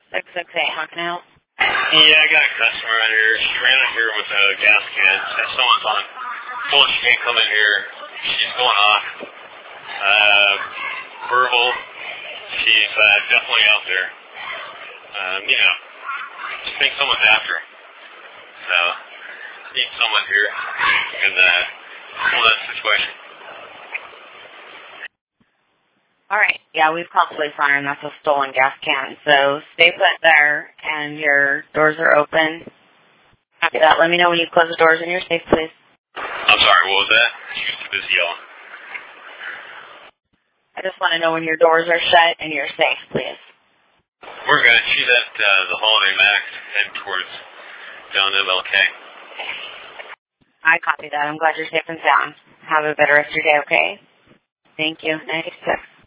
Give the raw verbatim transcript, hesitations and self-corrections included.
six six eight, how can I help? Yeah, I got a customer out here. She ran in here with a gas can. Said someone's on. Told her she can't come in here. She's going off. Uh, verbal. She's uh, definitely out there. Um, you know, she thinks someone's after her. So, need someone here and uh, pull that situation. All right. Yeah, we've called police on her, and that's a stolen gas can. So stay put there, and your doors are open. After that, let me know when you close the doors and you're safe, please. I'm sorry, what was that? She was too busy yelling. I just want to know when your doors are shut and you're safe, please. We're good. She's at uh, the Holiday Max, heading towards down M L K. I copy that. I'm glad you're safe and sound. Have a better rest of your day, okay? Thank you. ninety-six.